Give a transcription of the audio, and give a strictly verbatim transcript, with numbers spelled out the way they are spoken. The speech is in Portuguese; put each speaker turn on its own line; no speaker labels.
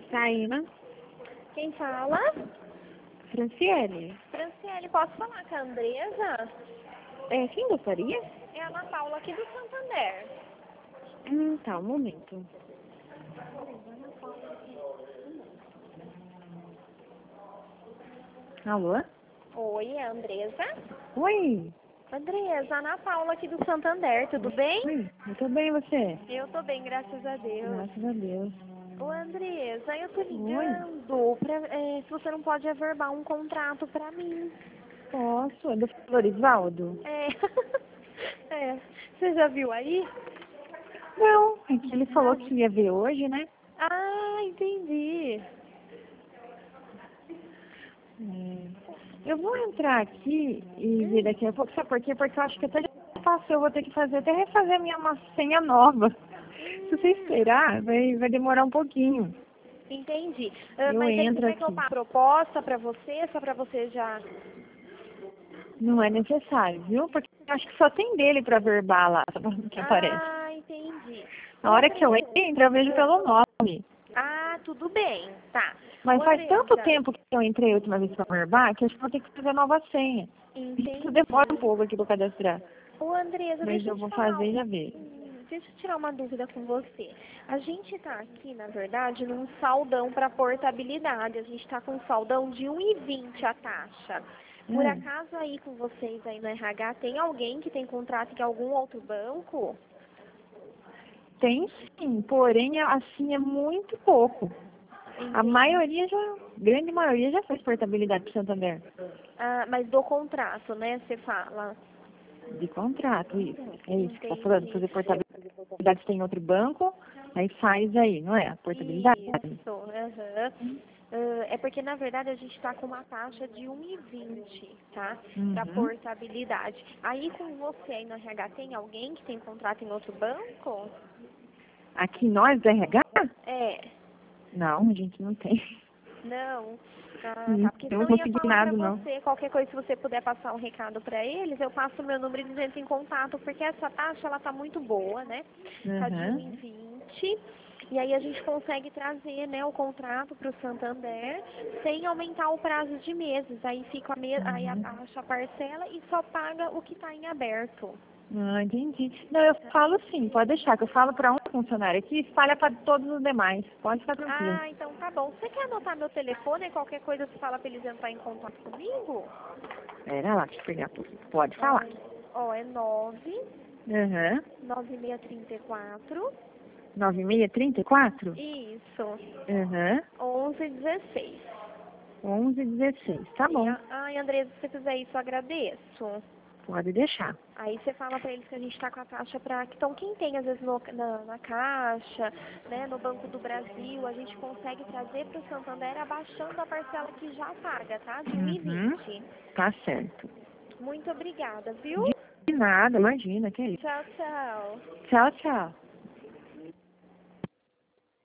Saína.
Quem fala?
Franciele.
Franciele, posso falar com a Andresa?
É, quem gostaria?
É a Ana Paula aqui do Santander.
Hum, tá, um momento. Alô?
Oi, é a Andresa?
Oi.
Andresa, Ana Paula aqui do Santander, tudo bem?
Oi, eu tô bem, você?
Eu tô bem, graças a Deus.
Graças a Deus.
Ô Andresa, eu tô
Oi.
ligando pra, é, se você não pode averbar um contrato pra mim.
Posso? É do Florivaldo?
É. É. Você já viu aí?
Não, é que ele falou que ia ver hoje, né?
Ah, entendi.
É. Eu vou entrar aqui e ver daqui a pouco, sabe por quê? Porque eu acho que até já passou, eu vou ter que fazer, até refazer a minha uma senha nova. Se você esperar, vai, vai demorar um pouquinho.
Entendi. Ah,
Eu
mas aí você
entro
quer que eu
aqui.
passe proposta pra você, só pra você já...
Não é necessário, viu? Porque eu acho que só tem dele pra verbar lá, que aparece.
Ah, entendi.
Na
Ô,
hora que eu
Andresa.
entro, eu vejo pelo nome.
Ah, tudo bem. Tá.
Mas
Ô,
faz tanto
Andresa.
tempo que eu entrei a última vez pra verbar que eu acho que vou ter que fazer nova senha. Isso
Entendi.
demora um pouco aqui pra cadastrar.
Ô, Andresa,
Mas
deixa eu
eu
te
vou
falar.
fazer e
um-
já ver.
hum, Deixa eu tirar uma dúvida com você. A gente tá aqui, na verdade, num saldão para portabilidade. A gente tá com um saldão de um e vinte a taxa. Por
Hum.
acaso aí com vocês aí no R H, tem alguém que tem contrato em algum outro banco?
Tem sim, porém assim é muito pouco. A
Entendi.
maioria já, grande maioria já fez portabilidade pro Santander.
Ah, mas do contrato, né? Você fala.
De contrato, isso. É isso que tá falando.
Entendi.
Fazer portabilidade tem outro banco, aí faz aí, não é? A portabilidade.
Isso, aham. Ah, é porque, na verdade, a gente está com uma taxa de um e vinte, tá? Para
Uhum.
portabilidade. Aí, com você aí no R H, tem alguém que tem contrato em outro banco?
Aqui nós do R H?
É.
Não, a gente não tem.
Não? Ah,
Não
tá. Porque
temos
senão eu ia falar pra
consignado, não.
você, qualquer coisa, se você puder passar um recado pra eles, eu passo o meu número e eles entram em contato, porque essa taxa, ela tá muito boa, né? Tá de um
Uhum.
e vinte. E aí a gente consegue trazer, né, o contrato pro Santander sem aumentar o prazo de meses. Aí fica a, me... aí
Uhum.
abaixa a parcela e só paga o que tá em aberto.
Ah, entendi. Não, eu falo sim, pode deixar, que eu falo para um funcionário aqui e espalha para todos os demais. Pode ficar tranquilo.
Ah, então tá bom. Você quer anotar meu telefone? Qualquer coisa você fala pra eles entrar em contato comigo?
Pera lá, deixa eu pegar. Pode
Ó,
falar.
ó, é nove
Aham.
nove seis três quatro.
nove seis três quatro?
Isso.
Aham.
onze dezesseis.
onze dezesseis. Tá
E
bom.
a, ai, Andresa, se você fizer isso, eu agradeço.
Pode deixar.
Aí você fala pra eles que a gente tá com a taxa pra... Então, quem tem, às vezes, no- na, na Caixa, né, no Banco do Brasil, a gente consegue trazer pro Santander abaixando a parcela que já paga, tá? De um e
Uhum.
vinte.
Tá certo.
Muito obrigada, viu?
De nada, imagina, que é isso.
Tchau, tchau.
Tchau, tchau.